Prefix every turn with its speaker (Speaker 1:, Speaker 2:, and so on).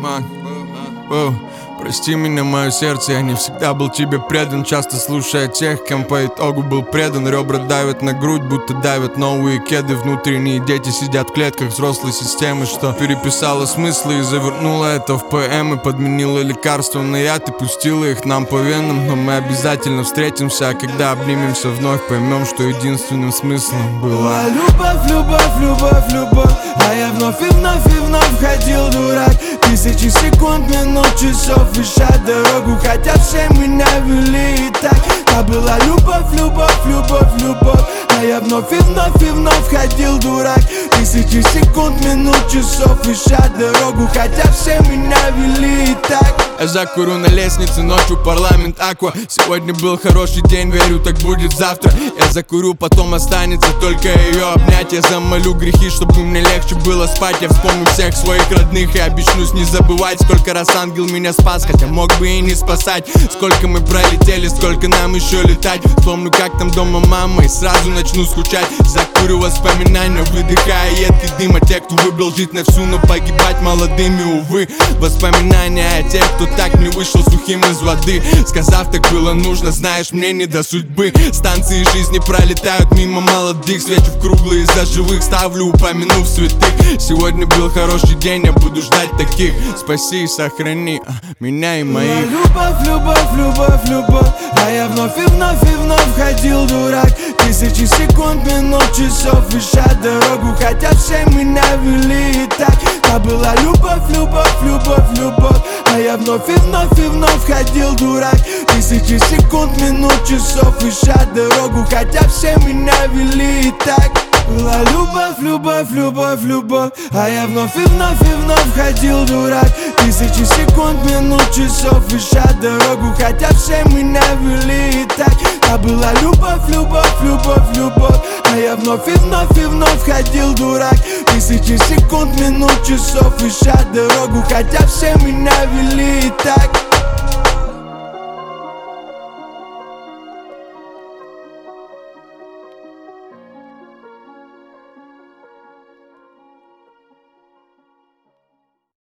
Speaker 1: Прости меня, мое сердце, я не всегда был тебе предан. Часто слушая тех, кем по итогу был предан. Ребра давят на грудь, будто давят новые кеды. Внутренние дети сидят в клетках взрослой системы, что переписала смыслы и завернула это в поэмы. Подменила лекарства на яд и пустила их нам по венам. Но мы обязательно встретимся, а когда обнимемся вновь, поймем, что единственным смыслом была
Speaker 2: любовь, любовь, любовь, любовь. А я вновь и вновь и вновь ходил дурак. Тысячи секунд, минут, часов, ища дорогу, хотя все меня вели и так. А была любовь, любовь, любовь, любовь. А я вновь и вновь и вновь ходил дурак. Тысячи секунд, минут, часов, ища дорогу, хотя все меня вели и так.
Speaker 1: Я закурю на лестнице, ночью парламент Аква. Сегодня был хороший день, верю, так будет завтра. Я закурю, потом останется только ее обнять. Я замолю грехи, чтобы мне легче было спать. Я вспомню всех своих родных и обещаюсь не забывать, сколько раз ангел меня спас, хотя мог бы и не спасать. Сколько мы пролетели, сколько нам еще летать. Вспомню, как там дома мама, и сразу начну скучать. Закурю воспоминания, выдыхая едкий дым. А те, кто выбрал жить на всю, но погибать молодыми, увы. Воспоминания о тех, кто так не вышел сухим из воды, сказав, так было нужно, знаешь, мне не до судьбы. Станции жизни пролетают мимо молодых, свечу в круглые за живых, ставлю, упомянув святых. Сегодня был хороший день, я буду ждать таких. Спаси и сохрани меня и моих.
Speaker 2: Любовь, любовь, любовь, любовь. А я вновь и вновь и вновь ходил дурак. Тысячи секунд, минут, часов, ища дорогу, хотя все меня вели и так. А была любовь, любовь, любовь, любовь. А я вновь и вновь и вновь ходил дурак. Тысячи секунд, минут, часов, ища дорогу, хотя все меня вели и так. Была любовь, любовь, любовь, любовь. А я вновь и вновь ходил дурак. Тысячи секунд, минут, часов, ища дорогу, хотя все меня вели и так. А была любовь, любовь, любовь, любовь. А я вновь и вновь ходил дурак. Тысячи секунд, минут, часов, ища дорогу, хотя все меня вели и так.